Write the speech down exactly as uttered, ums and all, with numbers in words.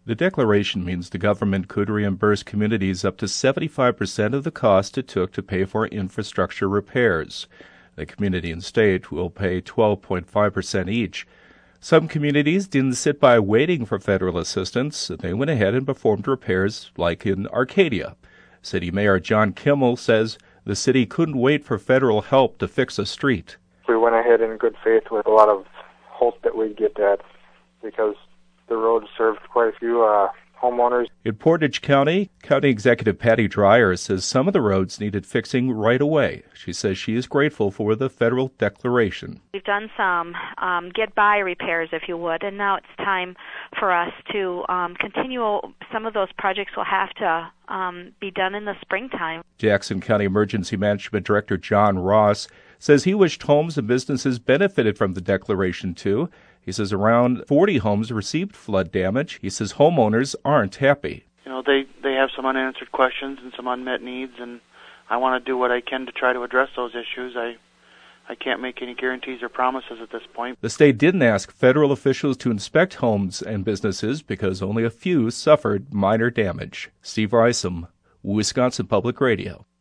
The declaration means the government could reimburse communities up to seventy-five percent of the cost it took to pay for infrastructure repairs. The community and state will pay twelve point five percent each. Some communities didn't sit by waiting for federal assistance. They went ahead and performed repairs, like in Arcadia. City Mayor John Kimmel says the city couldn't wait for federal help to fix a street. We went ahead in good faith with a lot of hope that we'd get that, because the road served quite a few uh, homeowners. In Portage County, County Executive Patty Dreyer says some of the roads needed fixing right away. She says she is grateful for the federal declaration. We've done some um, get-by repairs, if you would, and now it's time for us to um, continue. Some of those projects will have to um, be done in the springtime. Jackson County Emergency Management Director John Ross says he wished homes and businesses benefited from the declaration, too. He says around forty homes received flood damage. He says homeowners aren't happy. You know, they, they have some unanswered questions and some unmet needs, and I want to do what I can to try to address those issues. I I can't make any guarantees or promises at this point. The state didn't ask federal officials to inspect homes and businesses because only a few suffered minor damage. Steve Reisom, Wisconsin Public Radio.